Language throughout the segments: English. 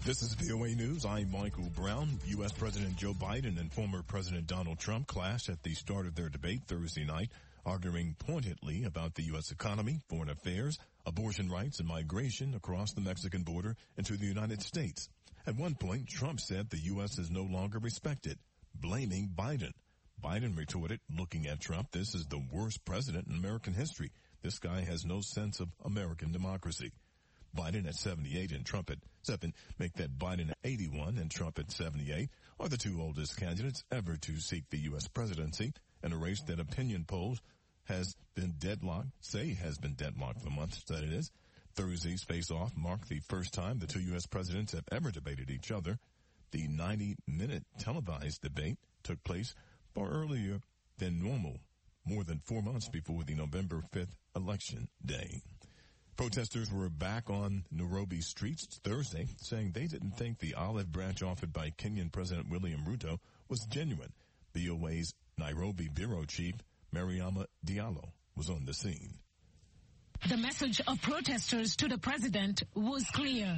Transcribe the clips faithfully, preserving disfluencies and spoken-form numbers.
This is V O A News. I'm Michael Brown. U S. President Joe Biden and former President Donald Trump clashed at the start of their debate Thursday night, arguing pointedly about the U S economy, foreign affairs, abortion rights, and migration across the Mexican border into the United States. At one point, Trump said the U S is no longer respected, blaming Biden. Biden retorted, looking at Trump, "This is the worst president in American history. This guy has no sense of American democracy." Biden at seventy-eight and Trump at seven make that Biden at eighty-one and Trump at seventy-eight are the two oldest candidates ever to seek the U S presidency in a race that opinion polls has been deadlocked, say has been deadlocked for the months that it is. Thursday's face-off marked the first time the two U S presidents have ever debated each other. The ninety-minute televised debate took place far earlier than normal, more than four months before the November fifth election day. Protesters were back on Nairobi streets Thursday, saying they didn't think the olive branch offered by Kenyan President William Ruto was genuine. V O A's Nairobi bureau chief, Mariama Diallo, was on the scene. The message of protesters to the president was clear.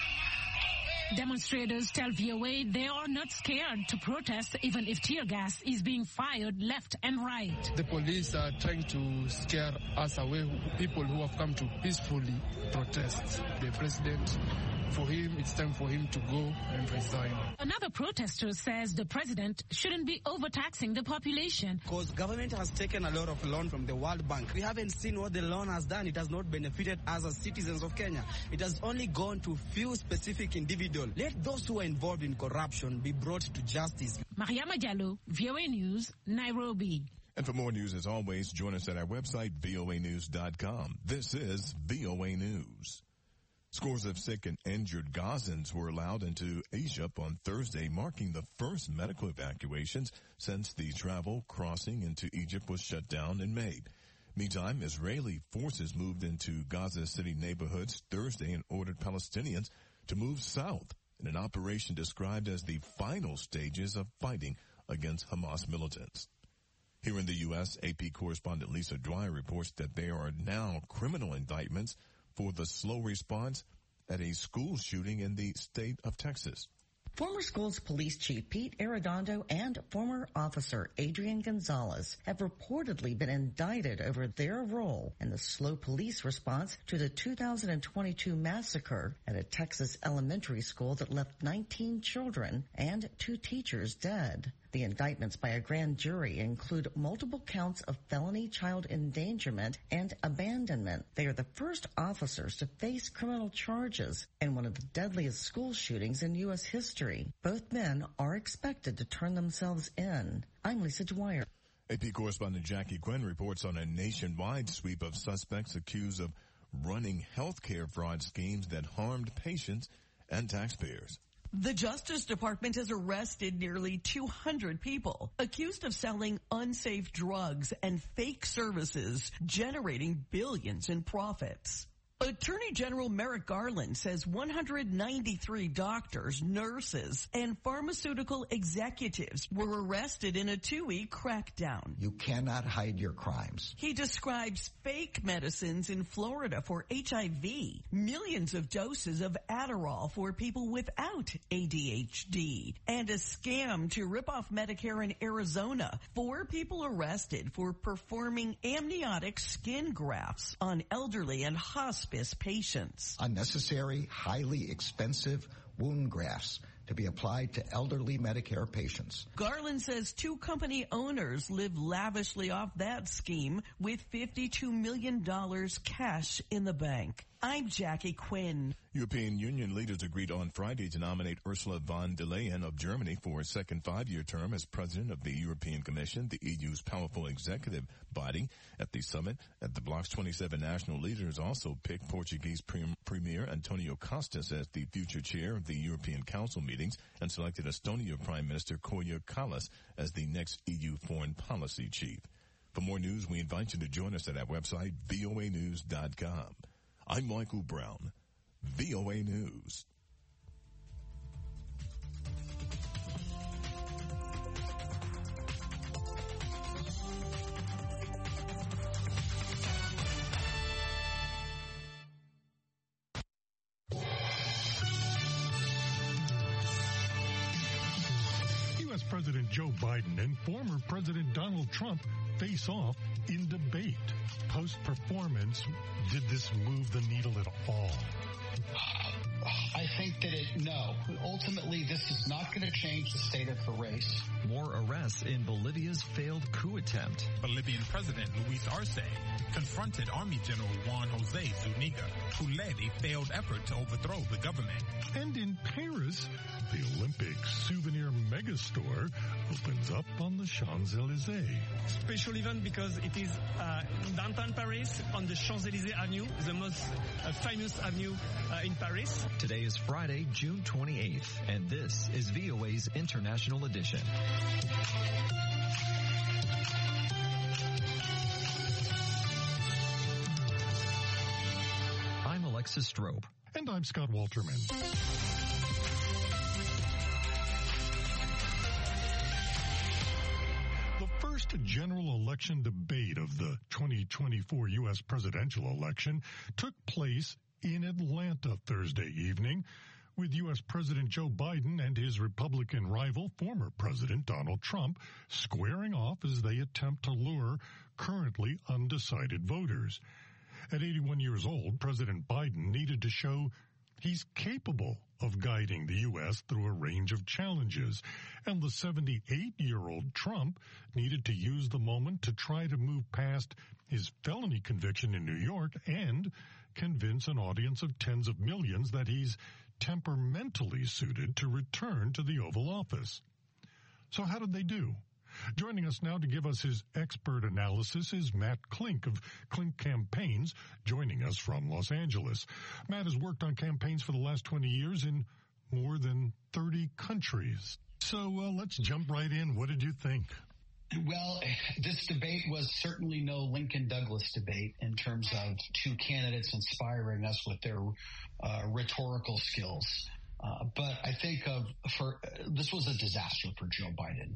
Demonstrators tell V O A they are not scared to protest even if tear gas is being fired left and right. The police are trying to scare us away, people who have come to peacefully protest. The president, for him, it's time for him to go and resign. Another protester says the president shouldn't be overtaxing the population. Because government has taken a lot of loan from the World Bank. We haven't seen what the loan has done. It has not benefited us as citizens of Kenya. It has only gone to few specific individuals. Let those who are involved in corruption be brought to justice. Mariama Diallo, V O A News, Nairobi. And for more news, as always, join us at our website, V O A news dot com. This is V O A News. Scores of sick and injured Gazans were allowed into Egypt on Thursday, marking the first medical evacuations since the travel crossing into Egypt was shut down in May. Meantime, Israeli forces moved into Gaza City neighborhoods Thursday and ordered Palestinians to move south in an operation described as the final stages of fighting against Hamas militants. Here in the U S, A P correspondent Lisa Dwyer reports that there are now criminal indictments for the slow response at a school shooting in the state of Texas. Former schools police chief Pete Arredondo and former officer Adrian Gonzalez have reportedly been indicted over their role in the slow police response to the two thousand twenty-two massacre at a Texas elementary school that left nineteen children and two teachers dead. The indictments by a grand jury include multiple counts of felony child endangerment and abandonment. They are the first officers to face criminal charges in one of the deadliest school shootings in U S history. Both men are expected to turn themselves in. I'm Lisa Dwyer. A P correspondent Jackie Quinn reports on a nationwide sweep of suspects accused of running healthcare fraud schemes that harmed patients and taxpayers. The Justice Department has arrested nearly two hundred people accused of selling unsafe drugs and fake services, generating billions in profits. Attorney General Merrick Garland says one hundred ninety-three doctors, nurses, and pharmaceutical executives were arrested in a two-week crackdown. You cannot hide your crimes. He describes fake medicines in Florida for H I V, millions of doses of Adderall for people without A D H D, and a scam to rip off Medicare in Arizona. Four people arrested for performing amniotic skin grafts on elderly and hospital patients. Unnecessary, highly expensive wound grafts to be applied to elderly Medicare patients. Garland says two company owners live lavishly off that scheme with fifty-two million dollars cash in the bank. I'm Jackie Quinn. European Union leaders agreed on Friday to nominate Ursula von der Leyen of Germany for a second five-year term as president of the European Commission, the E U's powerful executive body. At the summit, at the bloc's twenty-seven national leaders also picked Portuguese Prem- Premier Antonio Costa as the future chair of the European Council meetings and selected Estonia Prime Minister Kaja Kallas as the next E U foreign policy chief. For more news, we invite you to join us at our website, V O A news dot com. I'm Michael Brown, V O A News. President Joe Biden and former President Donald Trump face off in debate. Post-performance, did this move the needle at all? I think that it, no. Ultimately, this is not going to change the state of the race. More arrests in Bolivia's failed coup attempt. Bolivian President Luis Arce confronted Army General Juan Jose Zuniga, who led a failed effort to overthrow the government. And in Paris, the Olympic souvenir megastore opens up on the Champs-Élysées. Special event because it is uh, downtown Paris on the Champs-Élysées Avenue, the most uh, famous avenue uh, in Paris. Today is Friday, June twenty-eighth, and this is V O A's International Edition. I'm Alexis Strobe. And I'm Scott Walterman. The first general election debate of the twenty twenty-four U S presidential election took place in Atlanta Thursday evening, with U S President Joe Biden and his Republican rival, former President Donald Trump, squaring off as they attempt to lure currently undecided voters. At eighty-one years old, President Biden needed to show he's capable of guiding the U S through a range of challenges, and the seventy-eight-year-old Trump needed to use the moment to try to move past his felony conviction in New York and convince an audience of tens of millions that he's temperamentally suited to return to the Oval Office. So how did they do? Joining us now to give us his expert analysis is Matt Klink of Klink Campaigns, joining us from Los Angeles. Matt has worked on campaigns for the last twenty years in more than thirty countries. So uh, let's jump right in. What did you think? Well, this debate was certainly no Lincoln Douglas debate in terms of two candidates inspiring us with their uh, rhetorical skills. Uh, but I think of for uh, this was a disaster for Joe Biden.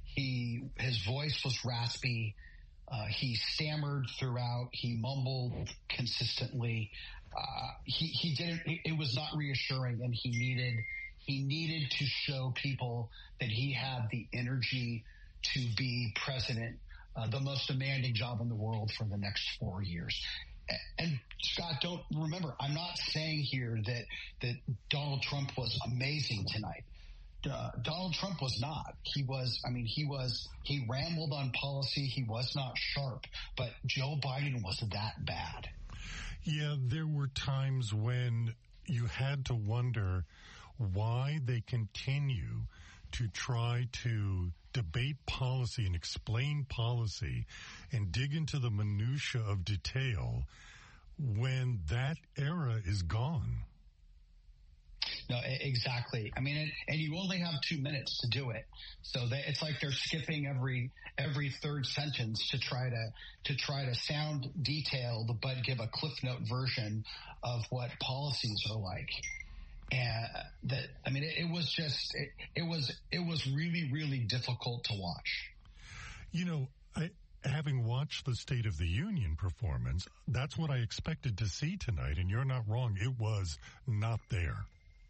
He his voice was raspy. Uh, he stammered throughout. He mumbled consistently. Uh, he he didn't. It was not reassuring, and he needed he needed to show people that he had the energy to be president, uh, the most demanding job in the world for the next four years. And Scott, don't remember, I'm not saying here that, that Donald Trump was amazing tonight. Uh, Donald Trump was not. He was, I mean, he was, he rambled on policy. He was not sharp, but Joe Biden was that bad. Yeah, there were times when you had to wonder why they continue to try to debate policy and explain policy and dig into the minutia of detail when that era is gone. No, exactly. I mean, and you only have two minutes to do it. So they, it's like they're skipping every every third sentence to try to to try to sound detailed, but give a Cliff Note version of what policies are like. And that, I mean, it, it was just, it, it was, it was really, really difficult to watch. You know, I, having watched the State of the Union performance, that's what I expected to see tonight. And you're not wrong. It was not there.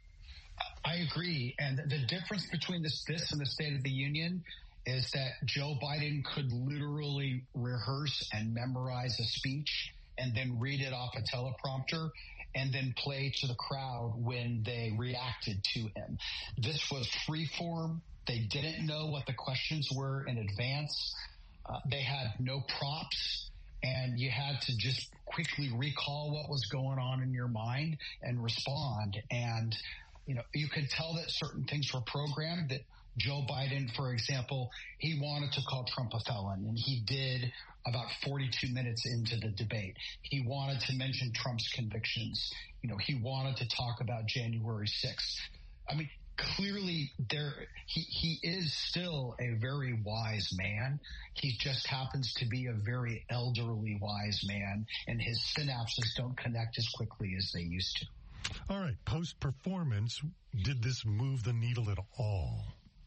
I agree. And the difference between this, this and the State of the Union is that Joe Biden could literally rehearse and memorize a speech and then read it off a teleprompter and then play to the crowd when they reacted to him. This was free form. They didn't know what the questions were in advance. Uh, they had no props, and you had to just quickly recall what was going on in your mind and respond. And, you know, you could tell that certain things were programmed, that Joe Biden, for example, he wanted to call Trump a felon, and he did about forty-two minutes into the debate. He wanted to mention Trump's convictions. You know, he wanted to talk about January sixth. I mean, clearly there, he, he is still a very wise man. He just happens to be a very elderly wise man, and his synapses don't connect as quickly as they used to. All right. Post-performance, did this move the needle at all?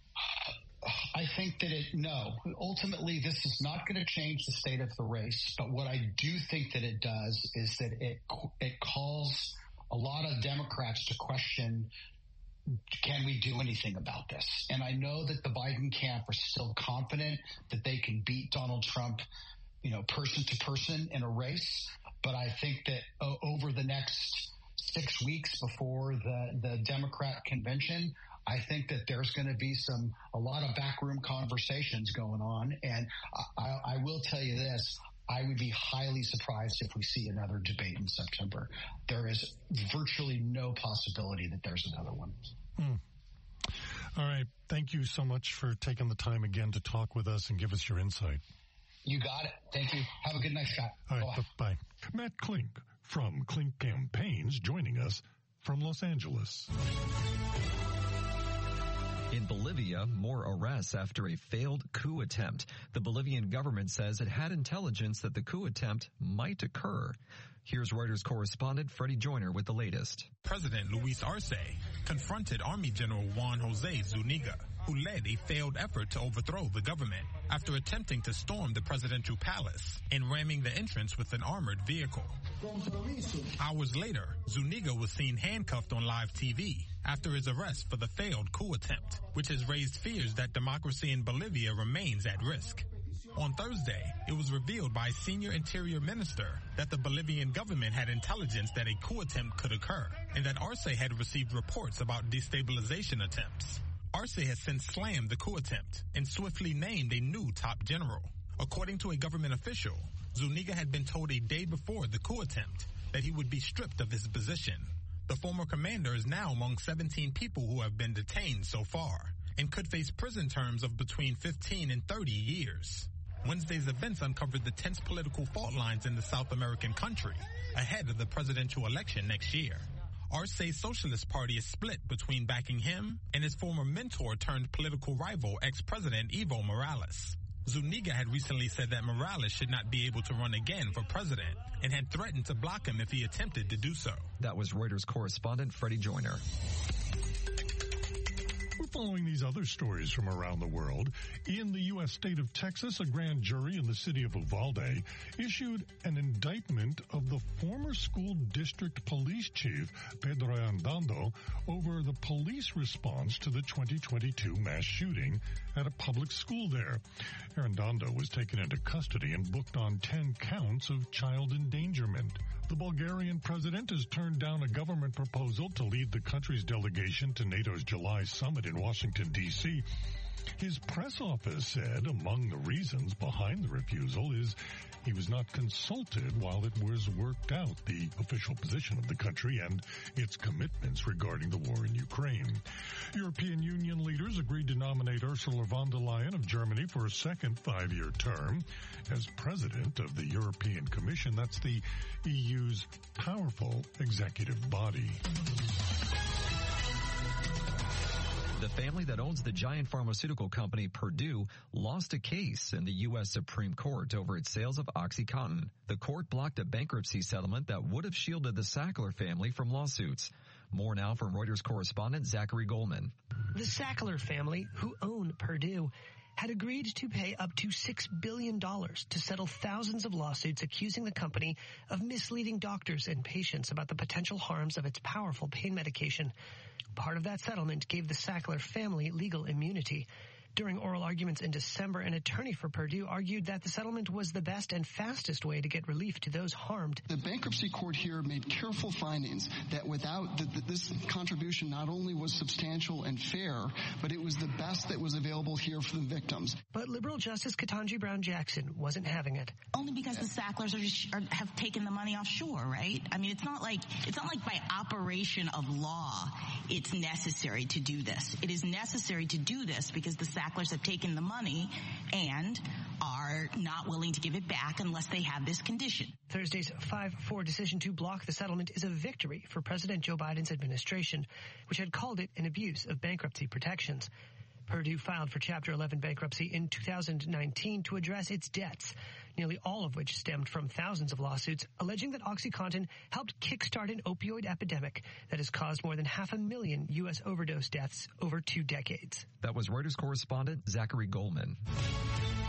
I think that it, no. Ultimately, this is not going to change the state of the race. But what I do think that it does is that it it calls a lot of Democrats to question can we do anything about this? And I know that the Biden camp are still confident that they can beat Donald Trump, you know, person to person in a race. But I think that uh, over the next six weeks before the, the Democrat convention, I think that there's going to be some a lot of backroom conversations going on. And I, I will tell you this. I would be highly surprised if we see another debate in September. There is virtually no possibility that there's another one. Hmm. All right. Thank you so much for taking the time again to talk with us and give us your insight. You got it. Thank you. Have a good night, Scott. All right. Bye. Matt Klink from Klink Campaigns joining us from Los Angeles. In Bolivia, more arrests after a failed coup attempt. The Bolivian government says it had intelligence that the coup attempt might occur. Here's Reuters correspondent Freddie Joyner with the latest. President Luis Arce confronted Army General Juan Jose Zuniga, who led a failed effort to overthrow the government after attempting to storm the presidential palace and ramming the entrance with an armored vehicle. Hours later, Zuniga was seen handcuffed on live T V after his arrest for the failed coup attempt, which has raised fears that democracy in Bolivia remains at risk. On Thursday, it was revealed by senior interior minister that the Bolivian government had intelligence that a coup attempt could occur and that Arce had received reports about destabilization attempts. Arce has since slammed the coup attempt and swiftly named a new top general. According to a government official, Zuniga had been told a day before the coup attempt that he would be stripped of his position. The former commander is now among seventeen people who have been detained so far and could face prison terms of between fifteen and thirty years. Wednesday's events uncovered the tense political fault lines in the South American country ahead of the presidential election next year. Arce's Socialist Party is split between backing him and his former mentor turned political rival, ex-president Evo Morales. Zuniga had recently said that Morales should not be able to run again for president and had threatened to block him if he attempted to do so. That was Reuters correspondent Freddie Joyner. We're following these other stories from around the world. In the U S state of Texas, a grand jury in the city of Uvalde issued an indictment of the former school district police chief, Pedro Arredondo, over the police response to the twenty twenty-two mass shooting at a public school there. Arredondo was taken into custody and booked on ten counts of child endangerment. The Bulgarian president has turned down a government proposal to lead the country's delegation to NATO's July summit in Washington, D C His press office said among the reasons behind the refusal is he was not consulted while it was worked out the official position of the country and its commitments regarding the war in Ukraine. European Union leaders agreed to nominate Ursula von der Leyen of Germany for a second five-year term as president of the European Commission. That's the E U's powerful executive body. The family that owns the giant pharmaceutical company Purdue lost a case in the U S Supreme Court over its sales of OxyContin. The court blocked a bankruptcy settlement that would have shielded the Sackler family from lawsuits. More now from Reuters correspondent Zachary Goldman. The Sackler family, who own Purdue, had agreed to pay up to six billion dollars to settle thousands of lawsuits accusing the company of misleading doctors and patients about the potential harms of its powerful pain medication. Part of that settlement gave the Sackler family legal immunity. During oral arguments in December, an attorney for Purdue argued that the settlement was the best and fastest way to get relief to those harmed. The bankruptcy court here made careful findings that without the, the, this contribution not only was substantial and fair, but it was the best that was available here for the victims. But liberal Justice Ketanji Brown Jackson wasn't having it. Only because the Sacklers are, just, are have taken the money offshore, right? I mean, it's not like it's not like by operation of law it's necessary to do this. It is necessary to do this because the Sacklers have taken the money and are not willing to give it back unless they have this condition. Thursday's five four decision to block the settlement is a victory for President Joe Biden's administration, which had called it an abuse of bankruptcy protections. Purdue filed for Chapter eleven bankruptcy in two thousand nineteen to address its debts, nearly all of which stemmed from thousands of lawsuits alleging that OxyContin helped kickstart an opioid epidemic that has caused more than half a million U S overdose deaths over two decades. That was Reuters correspondent Zachary Goldman.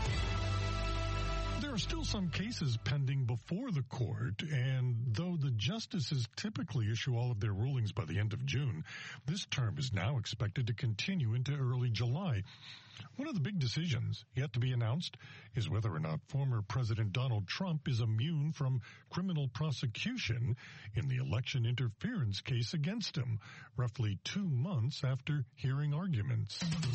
There are still some cases pending before the court, and though the judge justices typically issue all of their rulings by the end of June, this term is now expected to continue into early July. One of the big decisions yet to be announced is whether or not former President Donald Trump is immune from criminal prosecution in the election interference case against him, roughly two months after hearing arguments.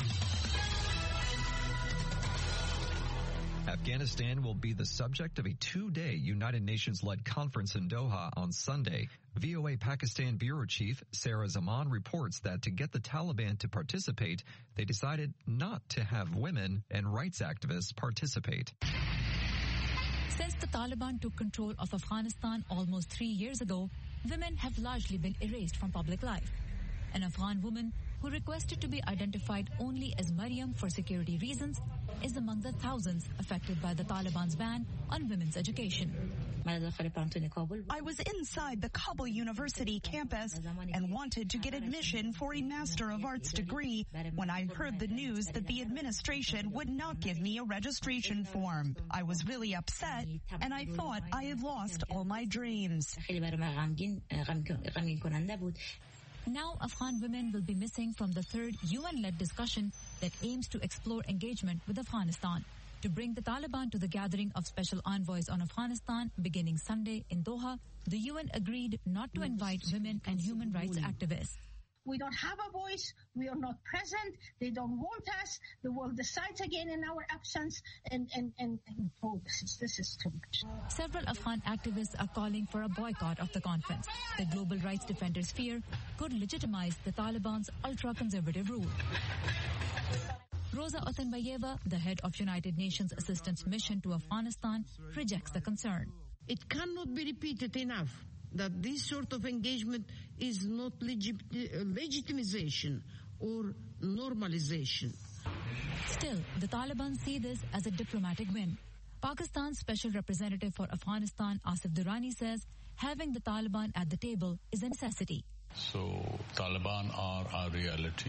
Afghanistan will be the subject of a two-day United Nations-led conference in Doha on Sunday. V O A Pakistan Bureau Chief Sarah Zaman reports that to get the Taliban to participate, they decided not to have women and rights activists participate. Since the Taliban took control of Afghanistan almost three years ago, women have largely been erased from public life. An Afghan woman who requested to be identified only as Mariam for security reasons is among the thousands affected by the Taliban's ban on women's education. I was inside the Kabul University campus and wanted to get admission for a Master of Arts degree when I heard the news that the administration would not give me a registration form. I was really upset, and I thought I had lost all my dreams. Now, Afghan women will be missing from the third U N-led discussion that aims to explore engagement with Afghanistan. To bring the Taliban to the gathering of special envoys on Afghanistan beginning Sunday in Doha, the U N agreed not to invite women and human rights activists. We don't have a voice. We are not present. They don't want us. The world decides again in our absence. And, and, and, and oh, this is, this is too much. Several Afghan activists are calling for a boycott of the conference. The global rights defenders fear could legitimize the Taliban's ultra-conservative rule. Rosa Otunbayeva, the head of United Nations Assistance Mission to Afghanistan, rejects the concern. It cannot be repeated enough that this sort of engagement is not legit- legitimization or normalization. Still, the Taliban see this as a diplomatic win. Pakistan's Special Representative for Afghanistan, Asif Durrani, says having the Taliban at the table is a necessity. So, Taliban are our reality.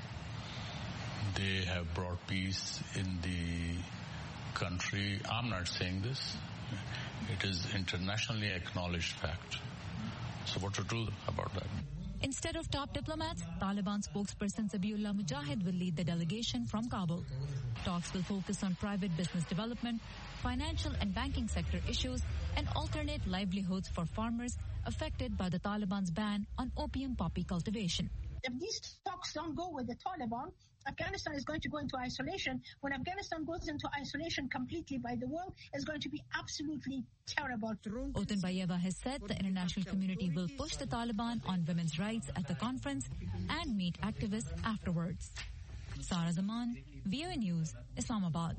They have brought peace in the country. I'm not saying this. It is internationally acknowledged fact. So what to do about that? Instead of top diplomats, Taliban spokesperson Zabiullah Mujahid will lead the delegation from Kabul. Talks will focus on private business development, financial and banking sector issues, and alternate livelihoods for farmers affected by the Taliban's ban on opium poppy cultivation. If these talks don't go with the Taliban, Afghanistan is going to go into isolation. When Afghanistan goes into isolation completely by the world, it's going to be absolutely terrible. Otunbayeva has said the international community will push the Taliban on women's rights at the conference and meet activists afterwards. Sarah Zaman, V O A News, Islamabad.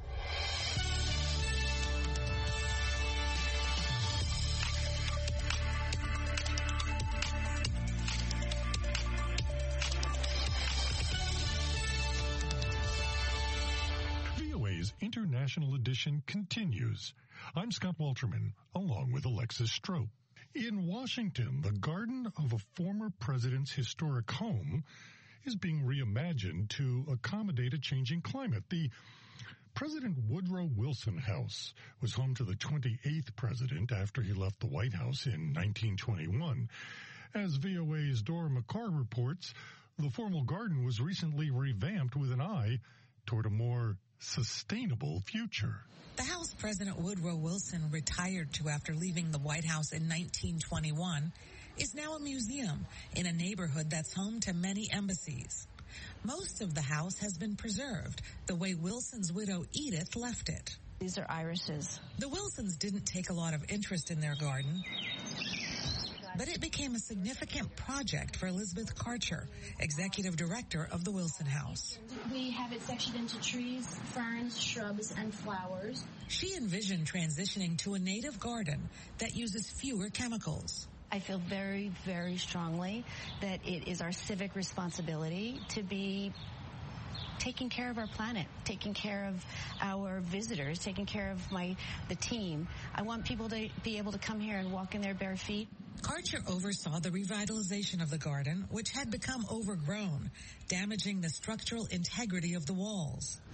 International Edition continues. I'm Scott Walterman, along with Alexis Strope. In Washington, the garden of a former president's historic home is being reimagined to accommodate a changing climate. The President Woodrow Wilson House was home to the twenty-eighth president after he left the White House in nineteen twenty-one. As V O A's Dora McCarr reports, the formal garden was recently revamped with an eye toward a more sustainable future. The house President Woodrow Wilson retired to after leaving the White House in nineteen twenty-one is now a museum in a neighborhood that's home to many embassies. Most of the house has been preserved the way Wilson's widow Edith left it. These are irises. The Wilsons didn't take a lot of interest in their garden, but it became a significant project for Elizabeth Karcher, executive director of the Wilson House. We have it sectioned into trees, ferns, shrubs, and flowers. She envisioned transitioning to a native garden that uses fewer chemicals. I feel very, very strongly that it is our civic responsibility to be taking care of our planet, taking care of our visitors, taking care of my the team. I want people to be able to come here and walk in their bare feet. Karcher oversaw the revitalization of the garden, which had become overgrown, damaging the structural integrity of the walls.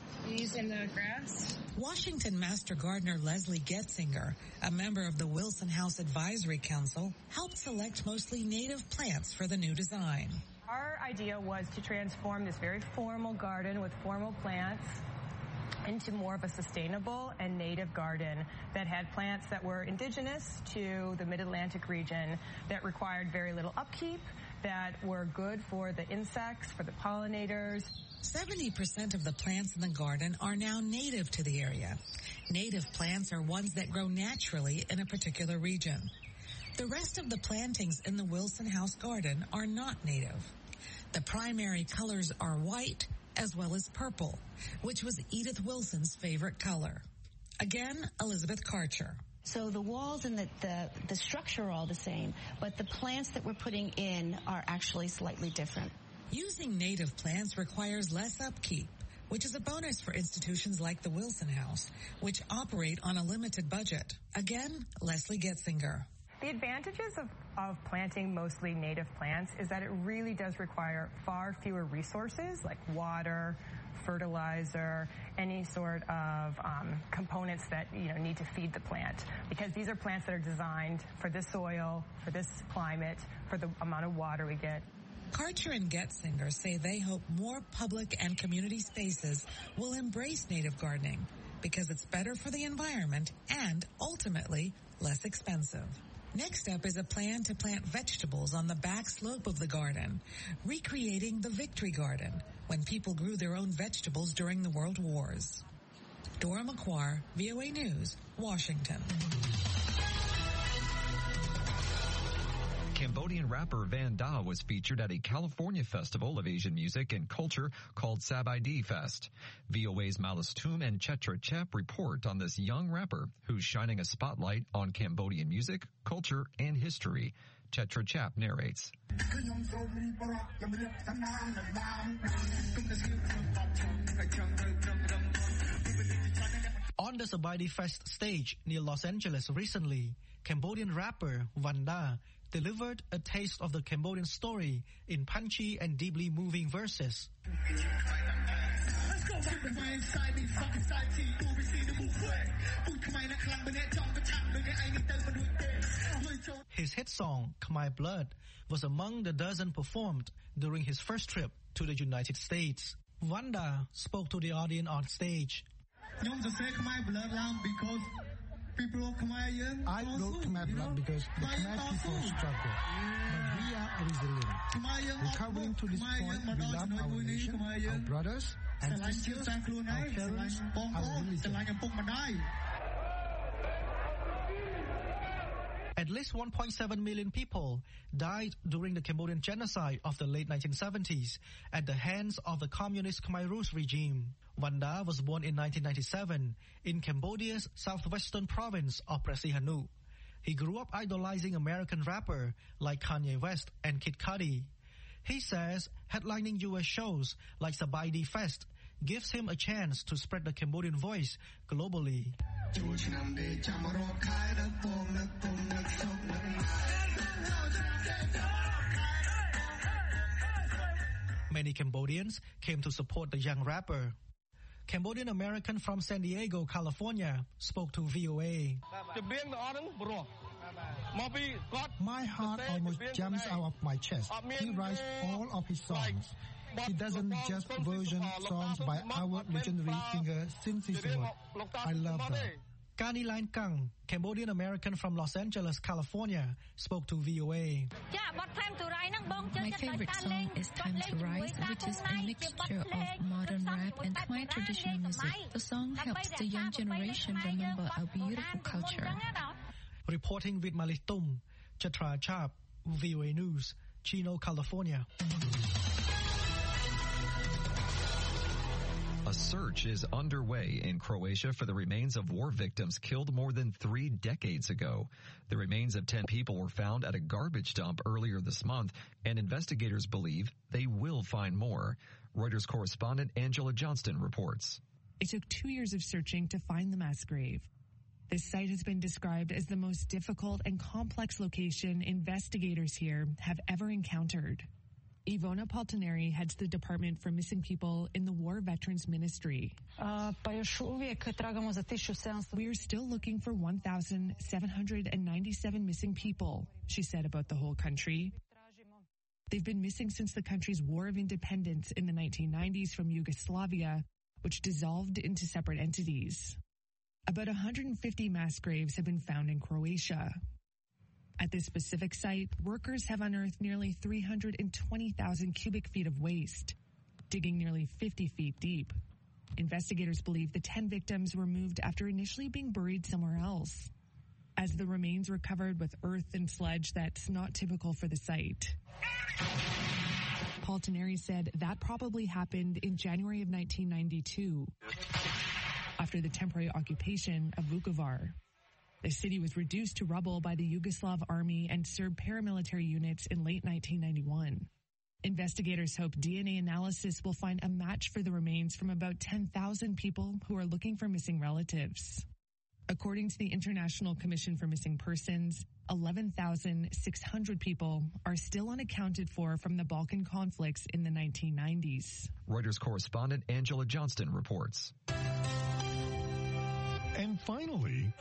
These in the grass. Washington Master Gardener Leslie Getzinger, a member of the Wilson House Advisory Council, helped select mostly native plants for the new design. Our idea was to transform this very formal garden with formal plants into more of a sustainable and native garden that had plants that were indigenous to the Mid-Atlantic region, that required very little upkeep, that were good for the insects, for the pollinators. seventy percent of the plants in the garden are now native to the area. Native plants are ones that grow naturally in a particular region. The rest of the plantings in the Wilson House garden are not native. The primary colors are white as well as purple, which was Edith Wilson's favorite color. Again, Elizabeth Karcher. So the walls and the, the, the structure are all the same, but the plants that we're putting in are actually slightly different. Using native plants requires less upkeep, which is a bonus for institutions like the Wilson House, which operate on a limited budget. Again, Leslie Getzinger. The advantages of, of planting mostly native plants is that it really does require far fewer resources like water, fertilizer, any sort of um, components that you know need to feed the plant, because these are plants that are designed for this soil, for this climate, for the amount of water we get. Karcher and Getzinger say they hope more public and community spaces will embrace native gardening because it's better for the environment and ultimately less expensive. Next up is a plan to plant vegetables on the back slope of the garden, recreating the Victory Garden, when people grew their own vegetables during the World Wars. Dora McQuarrie, V O A News, Washington. Cambodian rapper Van Da was featured at a California festival of Asian music and culture called Sabaidi Fest. V O A's Malice Toom and Chetra Chep report on this young rapper who's shining a spotlight on Cambodian music, culture, and history. Chetra Chap narrates. On the Sabaidi Fest stage near Los Angeles recently, Cambodian rapper Van Da delivered a taste of the Cambodian story in punchy and deeply moving verses. His hit song, Khmer Blood, was among the dozen performed during his first trip to the United States. Van Da spoke to the audience on stage. I wrote Khmer Blood because the Khmer people struggle, but we are resilient. Recovering to this point, we love our nation, our brothers and sisters, our parents, our religion. At least one point seven million people died during the Cambodian genocide of the late nineteen seventies at the hands of the communist Khmer Rouge regime. Van Da was born in nineteen ninety-seven in Cambodia's southwestern province of Sihanouk. He grew up idolizing American rapper like Kanye West and Kid Cudi. He says headlining U S shows like Sabaidi Fest gives him a chance to spread the Cambodian voice globally. Many Cambodians came to support the young rapper. Cambodian American from San Diego, California, spoke to V O A. My heart almost jumps out of my chest. He writes all of his songs. He doesn't just version songs by our legendary singer Sin Sismut. I love them. Kani Lain Kang, Cambodian American from Los Angeles, California, spoke to V O A. My favorite song is Time to Rise, which is a mixture of modern rap and Khmer traditional music. The song helps the young generation remember our beautiful culture. Reporting with Malice Toom, Chetra Chap, V O A News, Chino, California. A search is underway in Croatia for the remains of war victims killed more than three decades ago. The remains of ten people were found at a garbage dump earlier this month, and investigators believe they will find more. Reuters correspondent Angela Johnston reports. It took two years of searching to find the mass grave. This site has been described as the most difficult and complex location investigators here have ever encountered. Ivona Poltoneri heads the Department for Missing People in the War Veterans Ministry. Uh, we are still looking for one thousand seven hundred ninety-seven missing people, she said about the whole country. They've been missing since the country's War of Independence in the nineteen nineties from Yugoslavia, which dissolved into separate entities. About one hundred fifty mass graves have been found in Croatia. At this specific site, workers have unearthed nearly three hundred twenty thousand cubic feet of waste, digging nearly fifty feet deep. Investigators believe the ten victims were moved after initially being buried somewhere else. As the remains were covered with earth and sludge that's not typical for the site. Poltoneri said that probably happened in January of nineteen ninety-two, after the temporary occupation of Vukovar. The city was reduced to rubble by the Yugoslav army and Serb paramilitary units in late nineteen ninety-one. Investigators hope D N A analysis will find a match for the remains from about ten thousand people who are looking for missing relatives. According to the International Commission for Missing Persons, eleven thousand six hundred people are still unaccounted for from the Balkan conflicts in the nineteen nineties. Reuters correspondent Angela Johnston reports. And finally,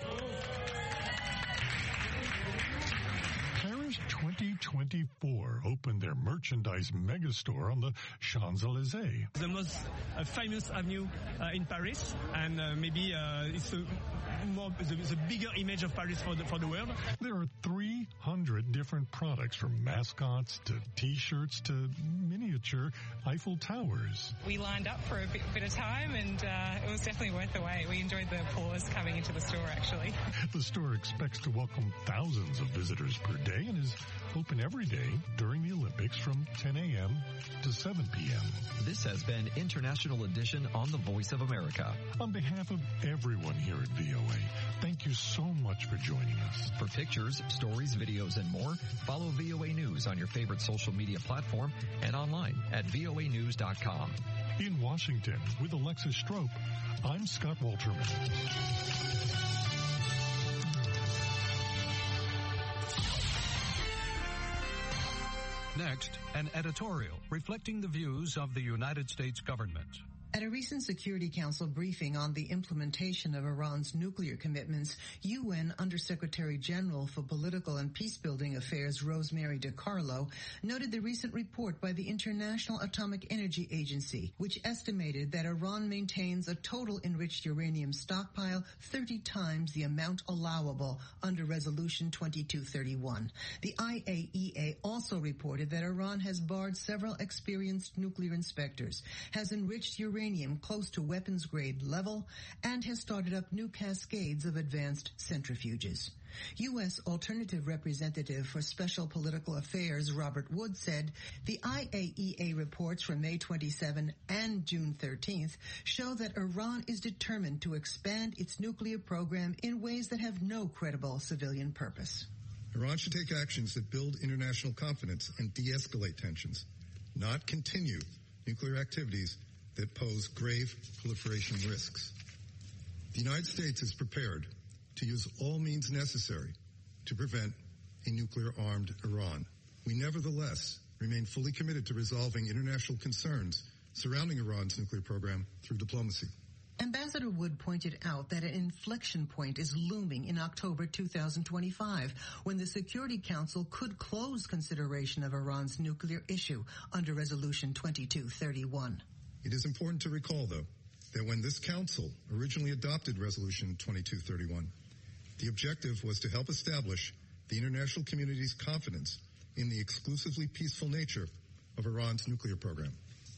Paris twenty twenty-four opened their merchandise megastore on the Champs-Élysées. The most uh, famous avenue uh, in Paris, and uh, maybe uh, it's a more the, the bigger image of Paris for the, for the world. There are three hundred different products, from mascots to T-shirts to miniature Eiffel Towers. We lined up for a bit, bit of time, and uh, it was definitely worth the wait. We enjoyed the pause coming into the store, actually. The store expects to welcome thousands of visitors per day and is open every day during the Olympics from ten a.m. to seven p.m. This has been International Edition on the Voice of America. On behalf of everyone here at V O A, thank you so much for joining us. For pictures, stories, videos, and more, follow V O A News on your favorite social media platform and online at V O A news dot com. In Washington, with Alexis Strope, I'm Scott Walterman. Next, an editorial reflecting the views of the United States government. At a recent Security Council briefing on the implementation of Iran's nuclear commitments, U N Undersecretary General for Political and Peacebuilding Affairs Rosemary DiCarlo noted the recent report by the International Atomic Energy Agency, which estimated that Iran maintains a total enriched uranium stockpile thirty times the amount allowable under Resolution twenty-two thirty-one. The I A E A also reported that Iran has barred several experienced nuclear inspectors, has enriched uranium uranium close to weapons-grade level, and has started up new cascades of advanced centrifuges. U S Alternative Representative for Special Political Affairs Robert Wood said the I A E A reports from May twenty-seventh and June thirteenth show that Iran is determined to expand its nuclear program in ways that have no credible civilian purpose. Iran should take actions that build international confidence and de-escalate tensions, not continue nuclear activities that pose grave proliferation risks. The United States is prepared to use all means necessary to prevent a nuclear-armed Iran. We nevertheless remain fully committed to resolving international concerns surrounding Iran's nuclear program through diplomacy. Ambassador Wood pointed out that an inflection point is looming in October two thousand twenty-five, when the Security Council could close consideration of Iran's nuclear issue under Resolution twenty-two thirty-one. It is important to recall, though, that when this Council originally adopted Resolution twenty-two thirty-one, the objective was to help establish the international community's confidence in the exclusively peaceful nature of Iran's nuclear program.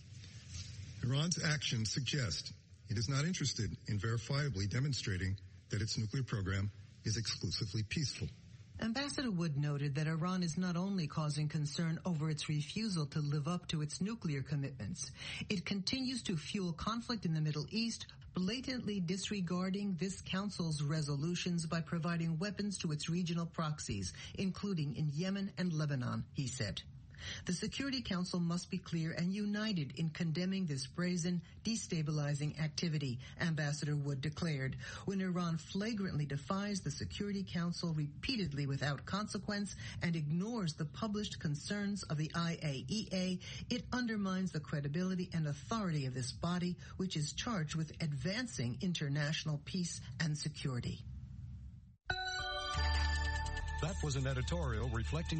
Iran's actions suggest it is not interested in verifiably demonstrating that its nuclear program is exclusively peaceful. Ambassador Wood noted that Iran is not only causing concern over its refusal to live up to its nuclear commitments, it continues to fuel conflict in the Middle East, blatantly disregarding this council's resolutions by providing weapons to its regional proxies, including in Yemen and Lebanon, he said. The Security Council must be clear and united in condemning this brazen, destabilizing activity, Ambassador Wood declared. When Iran flagrantly defies the Security Council repeatedly without consequence and ignores the published concerns of the I A E A, it undermines the credibility and authority of this body, which is charged with advancing international peace and security. That was an editorial reflecting